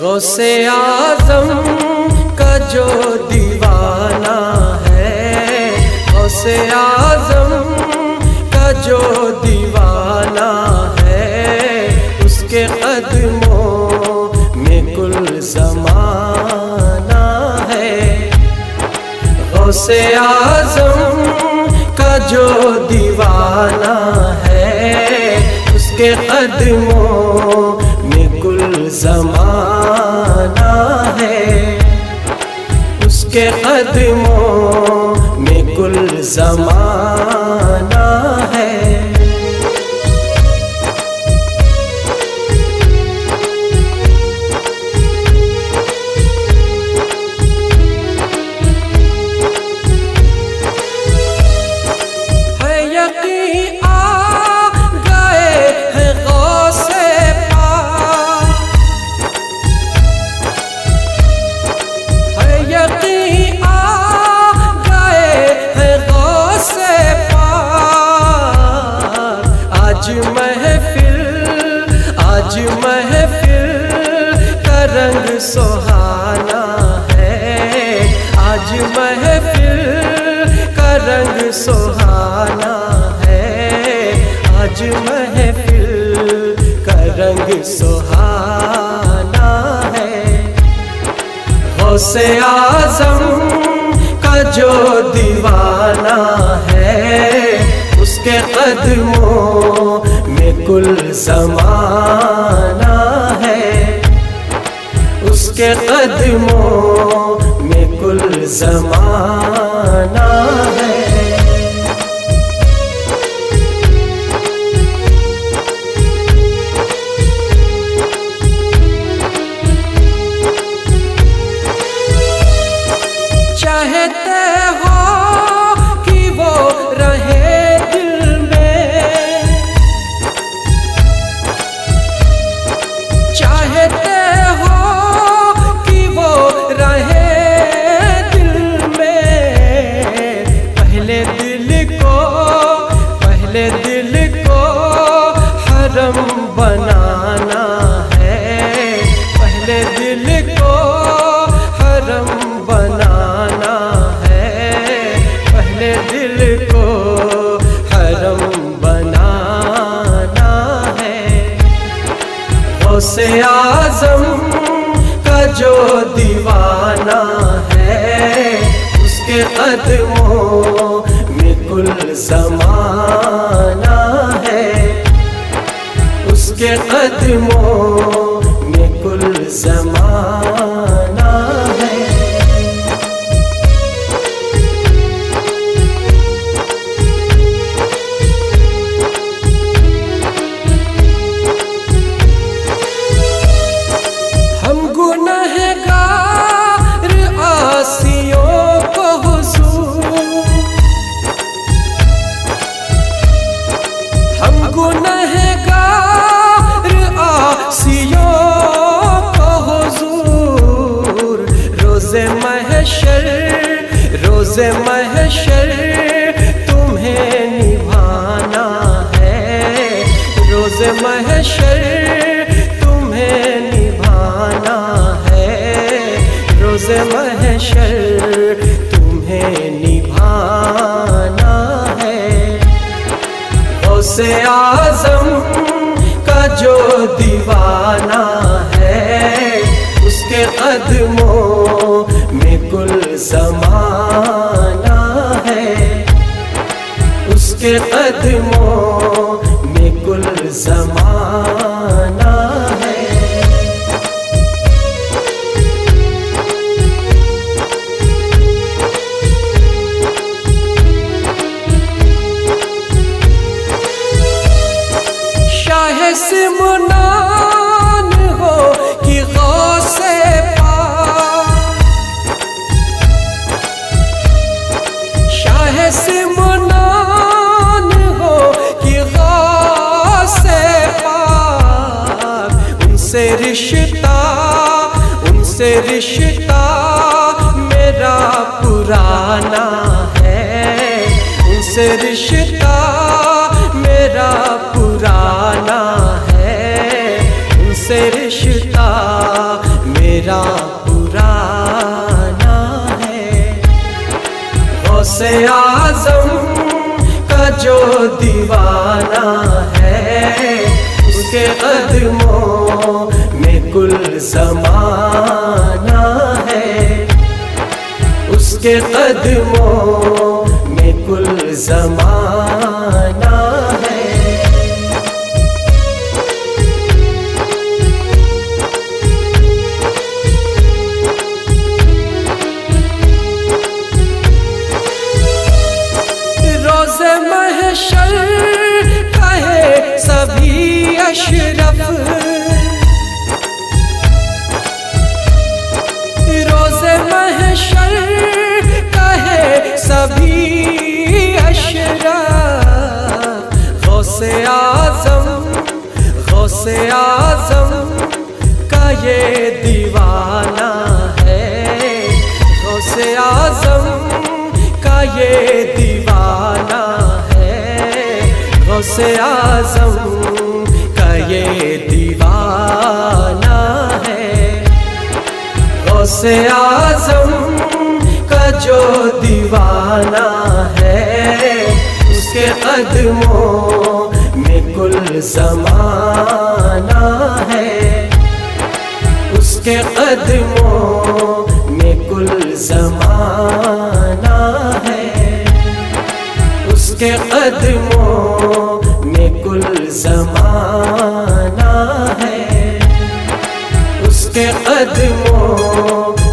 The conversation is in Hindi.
गौसे आज़म का जो दीवाना है, गौसे आज़म का जो दीवाना है, उसके कदमों में कुल ज़माना है। गौसे आज़म का जो दीवाना है, उसके कदमों में कुल ज़माना है, उसके कदमों में कुल ज़माना है। आज महफिल का रंग सुहाना है, आज महफिल का रंग सुहाना है, आज महफिल का रंग सुहाना है। गौसे आज़म का जो दीवाना है, उसके कदमों में कुल ज़माना है, उसके कदमों में कुल ज़माना है। चाहते हो कि वो रहे दिल में, चाहते हो कि वो रहे दिल में। पहले दिल को हरम बनाना है, पहले दिल को हरम बनाना है, पहले दिल को हरम बनाना है। गौसे आज़म का जो दीवाना है, उसके कदमों में कुल ज़माना है, उसके कदमों में कुल ज़माना है। हम गुनहगार आसियों को हुजूर, हम गुनहगार आसियों को हुजूर। रोज़े महशर तुम्हें निभाना है, रोज़े महशर तुम्हें निभाना है, रोज़े महशर तुम्हें निभाना है। गौसे आज़म का जो दीवाना है, उसके कदमों में कुल ज़माना है, उसके कदमों में कुल ज़माना है। शाह सिमनान हो कि गौसे पाक, शाह सिमनान हो कि गौसे पाक। उनसे रिश्ता मेरा पुराना है, उनसे रिश्ता मेरा पुराना है, उनसे रिश्ता मेरा पुराना है। गौसे आज़म का जो दीवाना है, उसके कदमों में कुल ज़माना है, उसके कदमों में कुल ज़माना है। रोज़े महशर कहे सभी अशरफ, रोज़े महशर कहे सभी अशरफ। गौसे आज़म, गौसे आज़म का ये दीवाना है, गौसे आज़म का ये दीवाना है, गौसे आज़म का ये दीवाना है। गौसे आज़म का जो दीवाना है, उसके कदमों में कुल ज़माना है, उसके कदमों में कुल ज़माना है, उसके कदमों में कुल ज़माना है, उसके कदमों